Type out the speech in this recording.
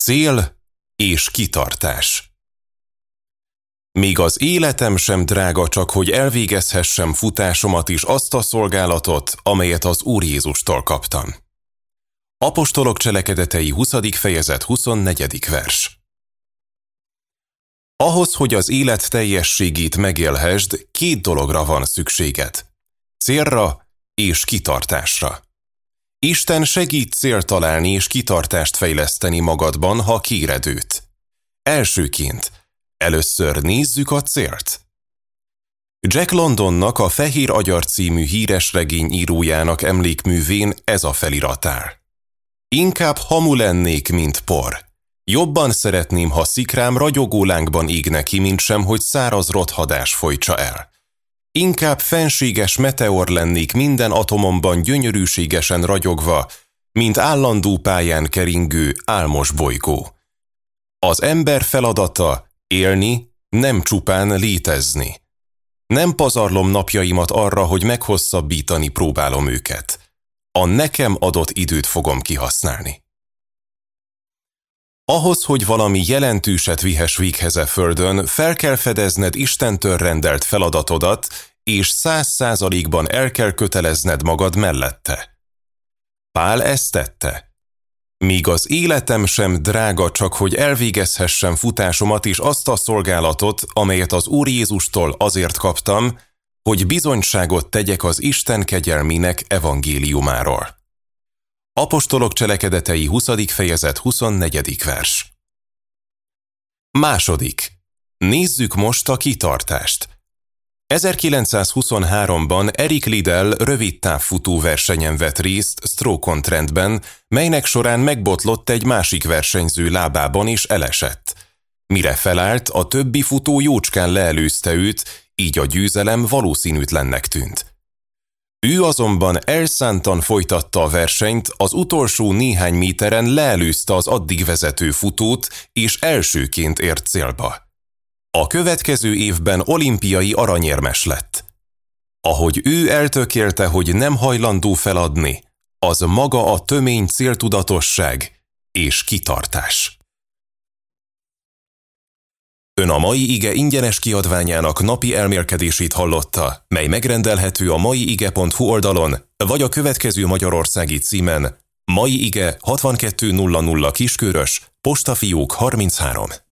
Cél és kitartás. Míg az életem sem drága, csak hogy elvégezhessem futásomat is azt a szolgálatot, amelyet az Úr Jézustól kaptam. Apostolok cselekedetei 20. fejezet 24. vers. Ahhoz, hogy az élet teljességét megélhesd, 2 dologra van szükséged: célra és kitartásra. Isten segít célt találni és kitartást fejleszteni magadban, ha kéred őt. Elsőként, először nézzük a célt. Jack Londonnak, a Fehér agyar című híres regény írójának emlékművén ez a felirat áll. Inkább hamu lennék, mint por. Jobban szeretném, ha szikrám ragyogó lángban égne ki, mint sem, hogy száraz rothadás folytsa el. Inkább fenséges meteor lennék minden atomomban gyönyörűségesen ragyogva, mint állandó pályán keringő álmos bolygó. Az ember feladata élni, nem csupán létezni. Nem pazarlom napjaimat arra, hogy meghosszabbítani próbálom őket. A nekem adott időt fogom kihasználni. Ahhoz, hogy valami jelentőset vihess véghez e földön, fel kell fedezned Istentől rendelt feladatodat, és 100%-ban el kell kötelezned magad mellette. Pál ezt tette. Míg az életem sem drága, csak hogy elvégezhessem futásomat és azt a szolgálatot, amelyet az Úr Jézustól azért kaptam, hogy bizonyságot tegyek az Isten kegyelmének evangéliumáról. Apostolok cselekedetei 20. fejezet 24. vers. Második. Nézzük most a kitartást. 1923-ban Eric Liddell rövid távfutó versenyen vett részt stroke-on-trendben, melynek során megbotlott egy másik versenyző lábában és elesett. Mire felállt, a többi futó jócskán leelőzte őt, így a győzelem valószínűtlennek tűnt. Ő azonban elszántan folytatta a versenyt, az utolsó néhány méteren leelőzte az addig vezető futót, és elsőként ért célba. A következő évben olimpiai aranyérmes lett. Ahogy ő eltökélte, hogy nem hajlandó feladni, az maga a tömény céltudatosság és kitartás. Ön a mai ige ingyenes kiadványának napi elmélkedését hallotta, mely megrendelhető a maiige.hu oldalon, vagy a következő magyarországi címen: Mai Ige 6200 Kiskörös, Postafiók 33.